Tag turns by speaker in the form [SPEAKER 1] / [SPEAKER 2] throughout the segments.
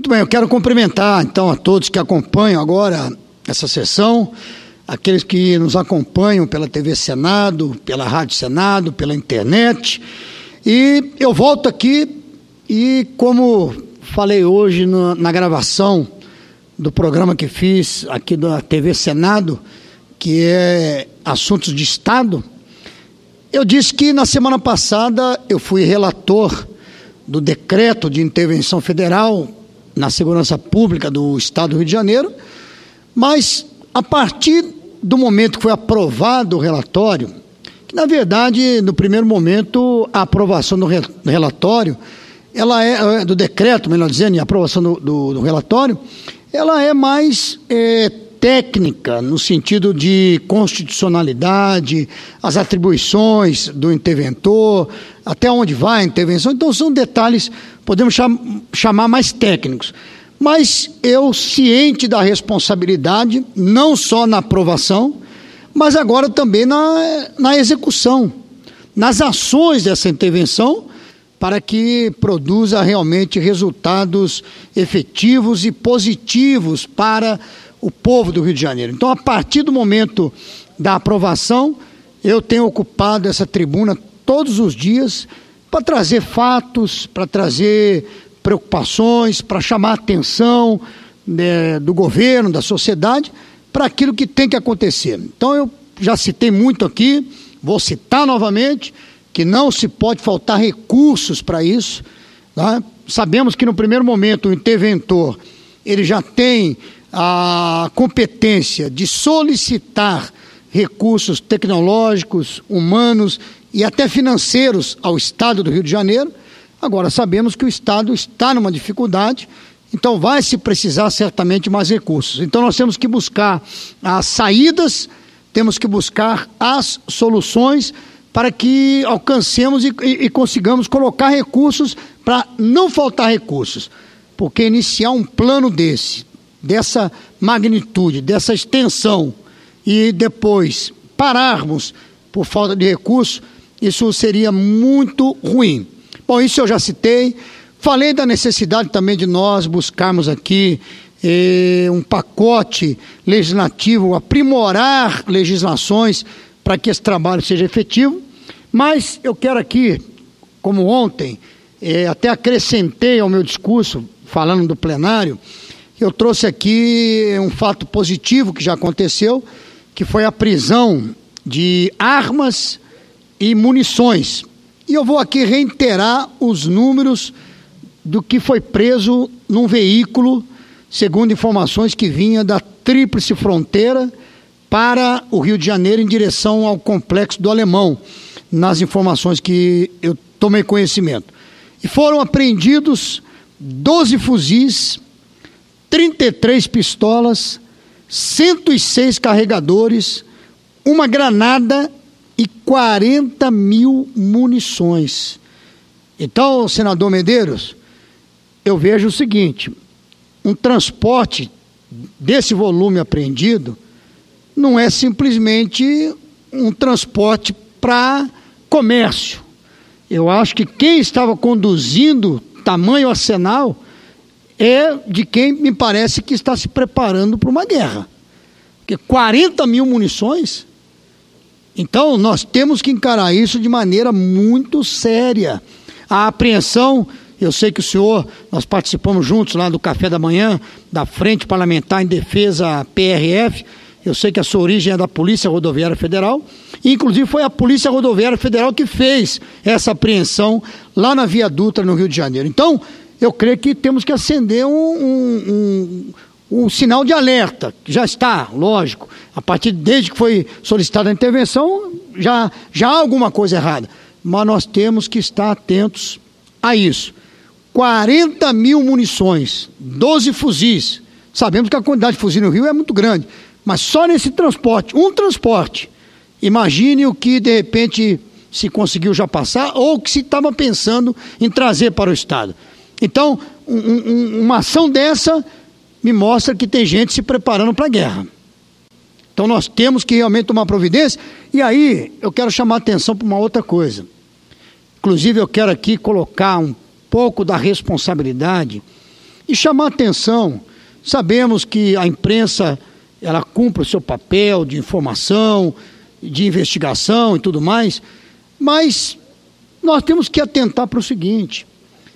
[SPEAKER 1] Muito bem, eu quero cumprimentar então a todos que acompanham agora essa sessão, aqueles que nos acompanham pela TV Senado, pela Rádio Senado, pela internet. E eu volto aqui e, como falei hoje na gravação do programa que fiz aqui da TV Senado, que é Assuntos de Estado, eu disse que na semana passada eu fui relator do decreto de intervenção federal na segurança pública do Estado do Rio de Janeiro, mas a partir do momento que foi aprovado o relatório, que na verdade no primeiro momento a aprovação do relatório, ela é do decreto, melhor dizendo, e a aprovação do relatório, ela é mais técnica, no sentido de constitucionalidade, as atribuições do interventor, até onde vai a intervenção. Então são detalhes, podemos chamar mais técnicos. Mas eu, ciente da responsabilidade, não só na aprovação, mas agora também na execução, nas ações dessa intervenção, para que produza realmente resultados efetivos e positivos para o povo do Rio de Janeiro. Então, a partir do momento da aprovação, eu tenho ocupado essa tribuna todos os dias para trazer fatos, para trazer preocupações, para chamar a atenção do governo, da sociedade, para aquilo que tem que acontecer. Então, eu já citei muito aqui, vou citar novamente, que não se pode faltar recursos para isso. Tá? Sabemos que no primeiro momento o interventor ele já tem a competência de solicitar recursos tecnológicos, humanos e até financeiros ao Estado do Rio de Janeiro. Agora, sabemos que o Estado está numa dificuldade, então vai se precisar certamente mais recursos. Então nós temos que buscar as saídas, temos que buscar as soluções para que alcancemos e consigamos colocar recursos para não faltar recursos. Porque iniciar um plano dessa magnitude, dessa extensão, e depois pararmos por falta de recursos, isso seria muito ruim. Bom, isso eu já citei. Falei da necessidade também de nós buscarmos aqui um pacote legislativo, aprimorar legislações para que esse trabalho seja efetivo. Mas eu quero aqui, como ontem, até acrescentei ao meu discurso, falando do plenário, eu trouxe aqui um fato positivo que já aconteceu, que foi a prisão de armas e munições. E eu vou aqui reiterar os números do que foi preso num veículo, segundo informações que vinha da Tríplice Fronteira para o Rio de Janeiro em direção ao Complexo do Alemão, nas informações que eu tomei conhecimento. E foram apreendidos 12 fuzis, 33 pistolas, 106 carregadores, uma granada e 40 mil munições. Então, senador Medeiros, eu vejo o seguinte: um transporte desse volume apreendido não é simplesmente um transporte para comércio. Eu acho que quem estava conduzindo tamanho arsenal é de quem me parece que está se preparando para uma guerra. Porque 40 mil munições. Então, nós temos que encarar isso de maneira muito séria. A apreensão, eu sei que o senhor, nós participamos juntos lá do café da manhã, da Frente Parlamentar em Defesa PRF, eu sei que a sua origem é da Polícia Rodoviária Federal, e inclusive foi a Polícia Rodoviária Federal que fez essa apreensão lá na Via Dutra, no Rio de Janeiro. Então, eu creio que temos que acender um sinal de alerta, que já está, lógico, desde que foi solicitada a intervenção, já há alguma coisa errada, mas nós temos que estar atentos a isso. 40 mil munições, 12 fuzis, sabemos que a quantidade de fuzis no Rio é muito grande, mas só nesse transporte, um transporte, imagine o que de repente se conseguiu já passar ou que se estava pensando em trazer para o Estado. Então, uma ação dessa me mostra que tem gente se preparando para a guerra. Então nós temos que realmente tomar providência. E aí eu quero chamar a atenção para uma outra coisa. Inclusive eu quero aqui colocar um pouco da responsabilidade e chamar atenção. Sabemos que a imprensa, ela cumpre o seu papel de informação, de investigação e tudo mais, mas nós temos que atentar para o seguinte: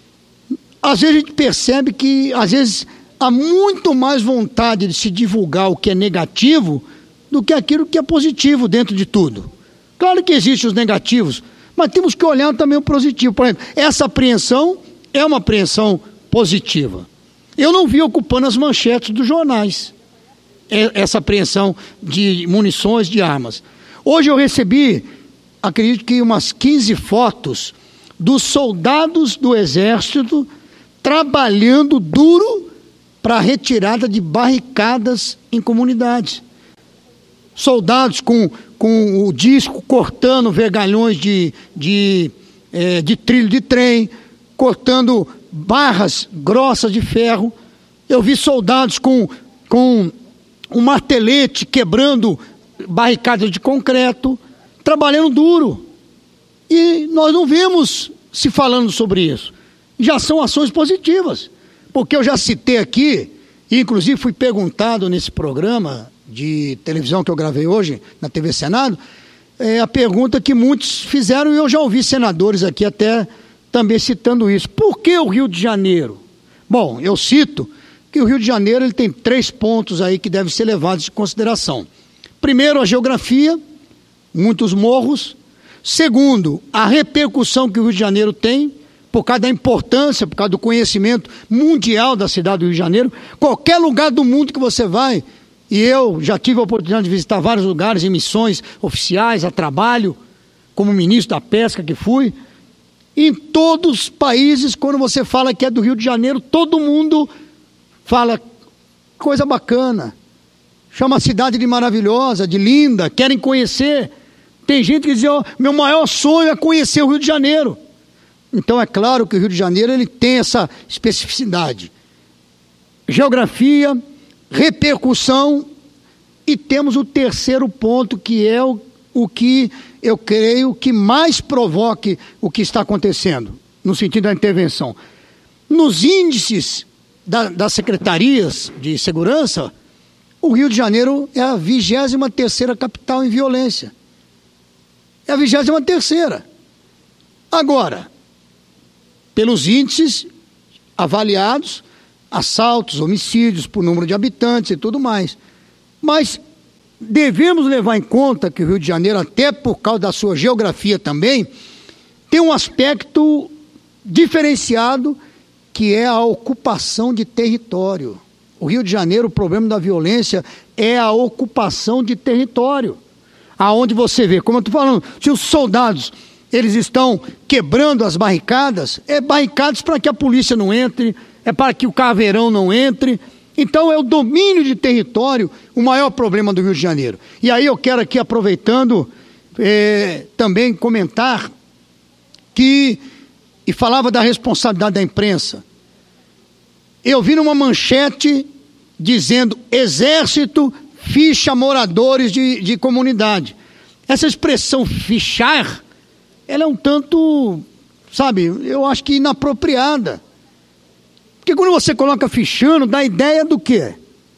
[SPEAKER 1] às vezes a gente percebe que, às vezes, há muito mais vontade de se divulgar o que é negativo do que aquilo que é positivo dentro de tudo. Claro que existem os negativos, mas temos que olhar também o positivo. Por exemplo, essa apreensão é uma apreensão positiva. Eu não vi ocupando as manchetes dos jornais, essa apreensão de munições, de armas. Hoje eu recebi, acredito que umas 15 fotos dos soldados do Exército trabalhando duro para a retirada de barricadas em comunidades. Soldados com o disco cortando vergalhões de trilho de trem, cortando barras grossas de ferro. Eu vi soldados com um martelete quebrando barricadas de concreto, trabalhando duro. E nós não vemos se falando sobre isso. Já são ações positivas, porque eu já citei aqui, e inclusive fui perguntado nesse programa de televisão que eu gravei hoje, na TV Senado, a pergunta que muitos fizeram, e eu já ouvi senadores aqui até também citando isso. Por que o Rio de Janeiro? Bom, eu cito que o Rio de Janeiro ele tem 3 pontos aí que devem ser levados em consideração. Primeiro, a geografia, muitos morros. Segundo, a repercussão que o Rio de Janeiro tem, por causa da importância, por causa do conhecimento mundial da cidade do Rio de Janeiro. Qualquer lugar do mundo que você vai, e eu já tive a oportunidade de visitar vários lugares em missões oficiais, a trabalho, como ministro da Pesca que fui. Em todos os países, quando você fala que é do Rio de Janeiro, todo mundo fala coisa bacana. Chama a cidade de maravilhosa, de linda, querem conhecer. Tem gente que diz, meu maior sonho é conhecer o Rio de Janeiro. Então é claro que o Rio de Janeiro ele tem essa especificidade. Geografia, repercussão, e temos o terceiro ponto, que é o que eu creio que mais provoque o que está acontecendo, no sentido da intervenção. Nos índices das secretarias de segurança, o Rio de Janeiro é a 23ª capital em violência. É a 23ª. Agora, pelos índices avaliados, assaltos, homicídios por número de habitantes e tudo mais. Mas devemos levar em conta que o Rio de Janeiro, até por causa da sua geografia também, tem um aspecto diferenciado, que é a ocupação de território. O Rio de Janeiro, o problema da violência é a ocupação de território. Aonde você vê, como eu estou falando, se os soldados eles estão quebrando as barricadas, barricadas para que a polícia não entre, é para que o caveirão não entre. Então é o domínio de território o maior problema do Rio de Janeiro. E aí eu quero aqui, aproveitando, também comentar que, e falava da responsabilidade da imprensa, eu vi numa manchete dizendo: Exército ficha moradores de comunidade. Essa expressão fichar, ela é um tanto, sabe, eu acho que inapropriada. Porque quando você coloca fichando, dá ideia do quê?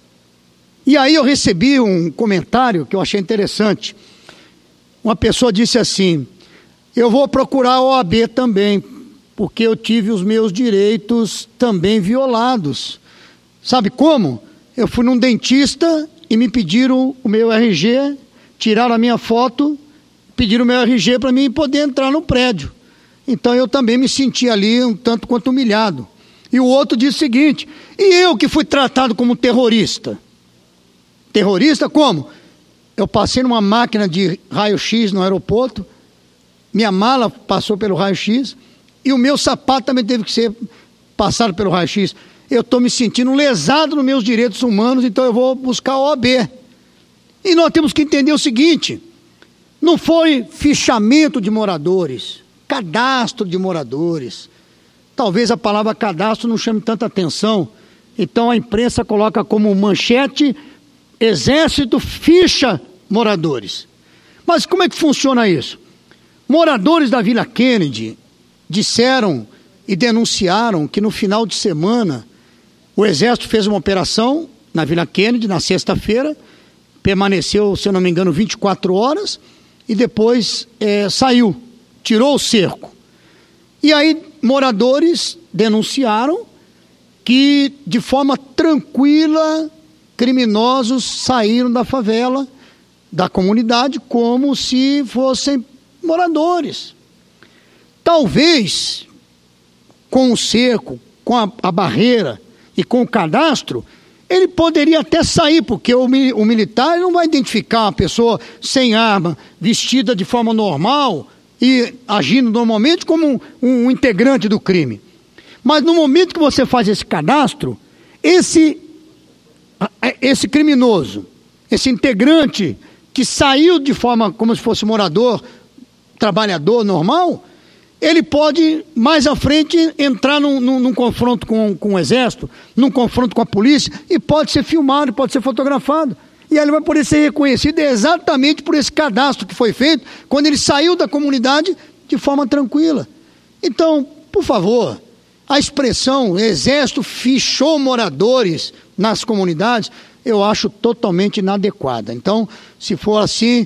[SPEAKER 1] E aí eu recebi um comentário que eu achei interessante. Uma pessoa disse assim: eu vou procurar a OAB também, porque eu tive os meus direitos também violados. Sabe como? Eu fui num dentista e me pediram o meu RG, tiraram a minha foto, pediram o meu RG para mim poder entrar no prédio. Então eu também me senti ali um tanto quanto humilhado. E o outro disse o seguinte: e eu que fui tratado como terrorista? Terrorista como? Eu passei numa máquina de raio-x no aeroporto, minha mala passou pelo raio-x e o meu sapato também teve que ser passado pelo raio-x. Eu estou me sentindo lesado nos meus direitos humanos, então eu vou buscar a OAB. E nós temos que entender o seguinte: não foi fichamento de moradores, cadastro de moradores. Talvez a palavra cadastro não chame tanta atenção, então a imprensa coloca como manchete: Exército ficha moradores. Mas como é que funciona isso? Moradores da Vila Kennedy disseram e denunciaram que no final de semana O Exército fez uma operação na Vila Kennedy, na sexta-feira, permaneceu, se eu não me engano, 24 horas, e depois saiu, tirou o cerco. E aí, moradores denunciaram que, de forma tranquila, criminosos saíram da favela, da comunidade, como se fossem moradores. Talvez, com o cerco, com a barreira e com o cadastro, ele poderia até sair, porque o militar não vai identificar uma pessoa sem arma, vestida de forma normal e agindo normalmente como um integrante do crime. Mas no momento que você faz esse cadastro, esse criminoso, esse integrante que saiu de forma como se fosse morador, trabalhador normal, ele pode, mais à frente, entrar num confronto com o Exército, num confronto com a polícia, e pode ser filmado, pode ser fotografado. E aí ele vai poder ser reconhecido exatamente por esse cadastro que foi feito, quando ele saiu da comunidade de forma tranquila. Então, por favor, a expressão Exército fichou moradores nas comunidades, eu acho totalmente inadequada. Então, se for assim,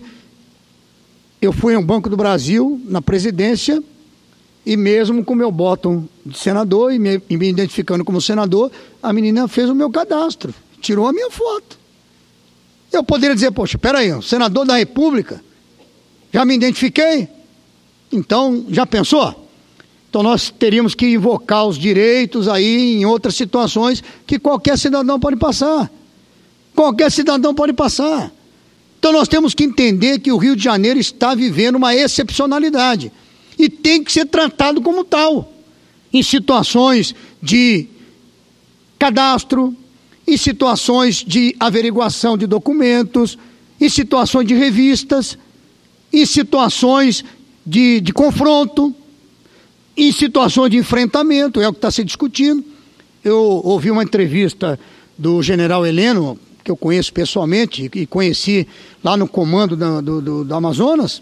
[SPEAKER 1] eu fui ao Banco do Brasil, na presidência, e mesmo com o meu botão de senador e me identificando como senador, a menina fez o meu cadastro, tirou a minha foto. Eu poderia dizer, poxa, peraí, senador da República, já me identifiquei? Então, já pensou? Então nós teríamos que invocar os direitos aí em outras situações que qualquer cidadão pode passar. Qualquer cidadão pode passar. Então nós temos que entender que o Rio de Janeiro está vivendo uma excepcionalidade. E tem que ser tratado como tal, em situações de cadastro, em situações de averiguação de documentos, em situações de revistas, em situações de confronto, em situações de enfrentamento, é o que está se discutindo. Eu ouvi uma entrevista do general Heleno, que eu conheço pessoalmente, e conheci lá no comando do Amazonas,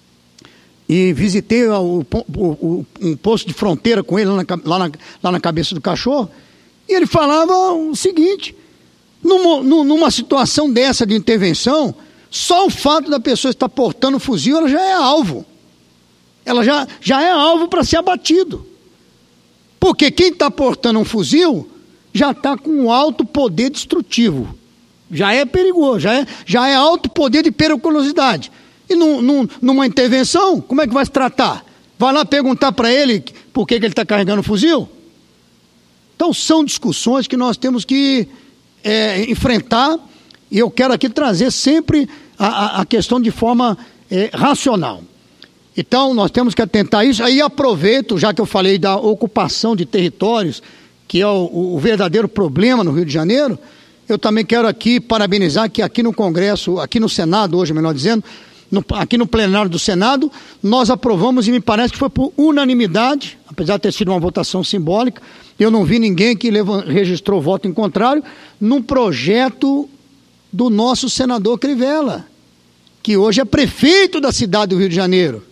[SPEAKER 1] e visitei um posto de fronteira com ele lá na Cabeça do Cachorro, e ele falava o seguinte: numa situação dessa de intervenção, só o fato da pessoa estar portando um fuzil, ela já é alvo. Ela já é alvo para ser abatido. Porque quem está portando um fuzil já está com um alto poder destrutivo. Já é perigoso, já é alto poder de periculosidade. E numa intervenção, como é que vai se tratar? Vai lá perguntar para ele por que ele está carregando o fuzil? Então são discussões que nós temos que enfrentar, e eu quero aqui trazer sempre a questão de forma racional. Então nós temos que atentar a isso. Aí aproveito, já que eu falei da ocupação de territórios, que é o verdadeiro problema no Rio de Janeiro, eu também quero aqui parabenizar que aqui no Congresso, aqui no Senado hoje, melhor dizendo, aqui no plenário do Senado, nós aprovamos, e me parece que foi por unanimidade, apesar de ter sido uma votação simbólica, eu não vi ninguém que registrou voto em contrário, num projeto do nosso senador Crivella, que hoje é prefeito da cidade do Rio de Janeiro.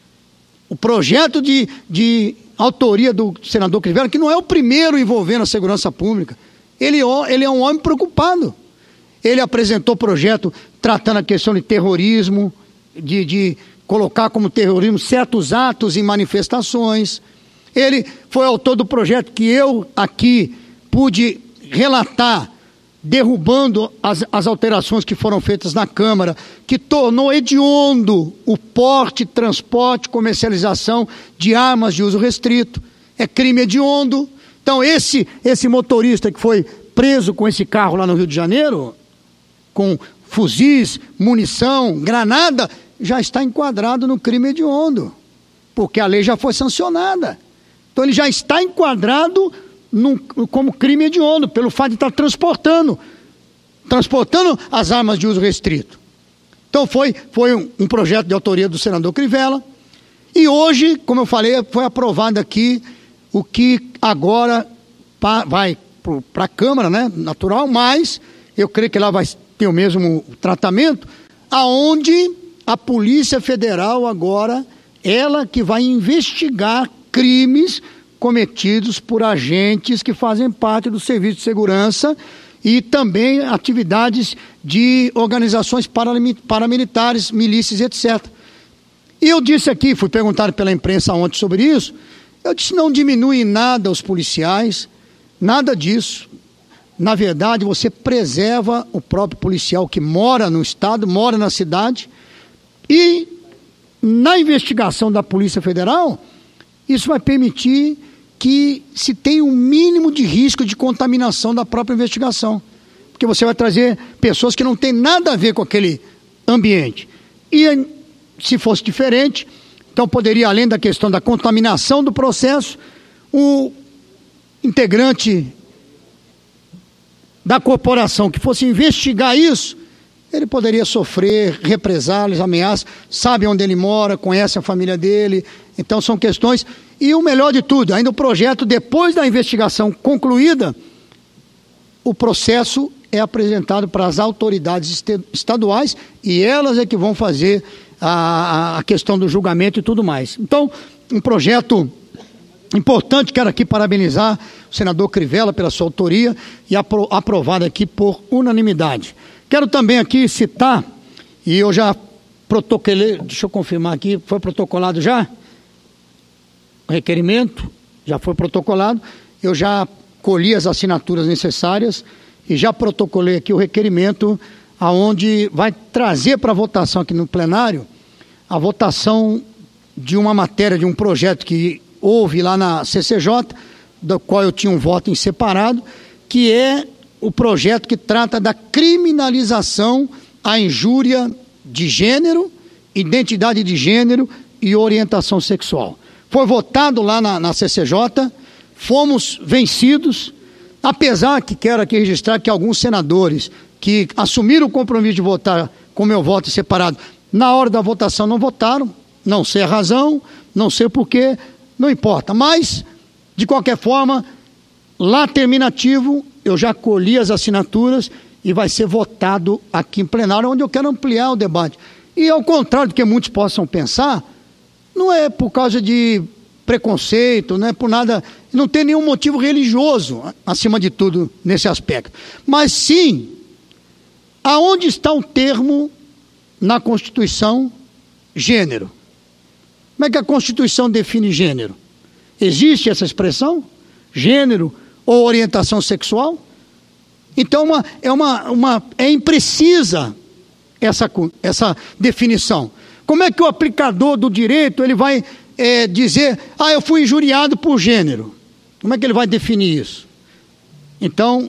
[SPEAKER 1] O projeto de autoria do senador Crivella, que não é o primeiro envolvendo a segurança pública, ele é um homem preocupado. Ele apresentou projeto tratando a questão de terrorismo, de colocar como terrorismo certos atos em manifestações. Ele foi autor do projeto que eu aqui pude relatar, derrubando as alterações que foram feitas na Câmara, que tornou hediondo o porte, transporte, comercialização de armas de uso restrito. É crime hediondo. Então esse motorista que foi preso com esse carro lá no Rio de Janeiro, com fuzis, munição, granada, já está enquadrado no crime hediondo, porque a lei já foi sancionada. Então ele já está enquadrado como crime hediondo, pelo fato de estar transportando as armas de uso restrito. Então foi um projeto de autoria do senador Crivella, e hoje, como eu falei, foi aprovado aqui o que agora vai para a Câmara, né, natural, mas eu creio que lá vai ter o mesmo tratamento, aonde a Polícia Federal agora, ela que vai investigar crimes cometidos por agentes que fazem parte do serviço de segurança e também atividades de organizações paramilitares, milícias, etc. E eu disse aqui, fui perguntado pela imprensa ontem sobre isso, eu disse, não diminui em nada os policiais, nada disso. Na verdade, você preserva o próprio policial que mora no estado, mora na cidade, e na investigação da Polícia Federal, isso vai permitir que se tenha um mínimo de risco de contaminação da própria investigação. Porque você vai trazer pessoas que não têm nada a ver com aquele ambiente. E se fosse diferente, então poderia, além da questão da contaminação do processo, o integrante da corporação que fosse investigar isso, ele poderia sofrer represálias, ameaças, sabe onde ele mora, conhece a família dele. Então são questões. E o melhor de tudo, ainda o projeto, depois da investigação concluída, o processo é apresentado para as autoridades estaduais e elas é que vão fazer a questão do julgamento e tudo mais. Então, um projeto importante, quero aqui parabenizar o senador Crivella pela sua autoria e aprovado aqui por unanimidade. Quero também aqui citar, e eu já protocolei, deixa eu confirmar aqui, foi protocolado já? O requerimento já foi protocolado, eu já colhi as assinaturas necessárias e já protocolei aqui o requerimento aonde vai trazer para votação aqui no plenário a votação de uma matéria, de um projeto que houve lá na CCJ, do qual eu tinha um voto em separado, que é o projeto que trata da criminalização à injúria de gênero, identidade de gênero e orientação sexual. Foi votado lá na CCJ, fomos vencidos, apesar que quero aqui registrar que alguns senadores que assumiram o compromisso de votar com meu voto separado, na hora da votação não votaram, não sei a razão, não sei o porquê, não importa, mas, de qualquer forma, lá terminativo, eu já colhi as assinaturas e vai ser votado aqui em plenário, onde eu quero ampliar o debate. E ao contrário do que muitos possam pensar, não é por causa de preconceito, não é por nada, não tem nenhum motivo religioso, acima de tudo, nesse aspecto. Mas sim, aonde está o termo na Constituição gênero? Como é que a Constituição define gênero? Existe essa expressão? Gênero ou orientação sexual? Então é imprecisa essa definição. Como é que o aplicador do direito ele vai dizer, eu fui injuriado por gênero? Como é que ele vai definir isso? Então,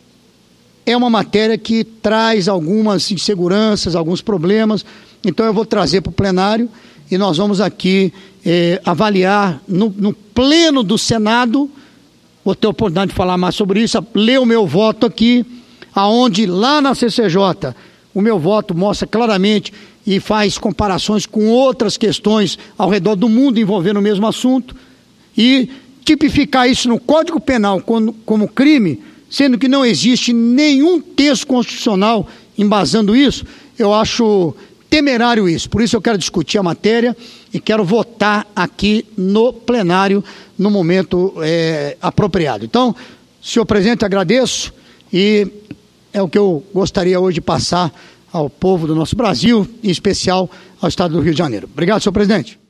[SPEAKER 1] é uma matéria que traz algumas inseguranças, alguns problemas. Então eu vou trazer para o plenário e nós vamos aqui avaliar no pleno do Senado. Vou ter a oportunidade de falar mais sobre isso, ler o meu voto aqui, aonde lá na CCJ o meu voto mostra claramente e faz comparações com outras questões ao redor do mundo envolvendo o mesmo assunto, e tipificar isso no Código Penal como crime, sendo que não existe nenhum texto constitucional embasando isso, eu acho temerário isso. Por isso eu quero discutir a matéria e quero votar aqui no plenário no momento apropriado. Então, senhor presidente, agradeço e é o que eu gostaria hoje de passar ao povo do nosso Brasil, em especial ao estado do Rio de Janeiro. Obrigado, senhor presidente.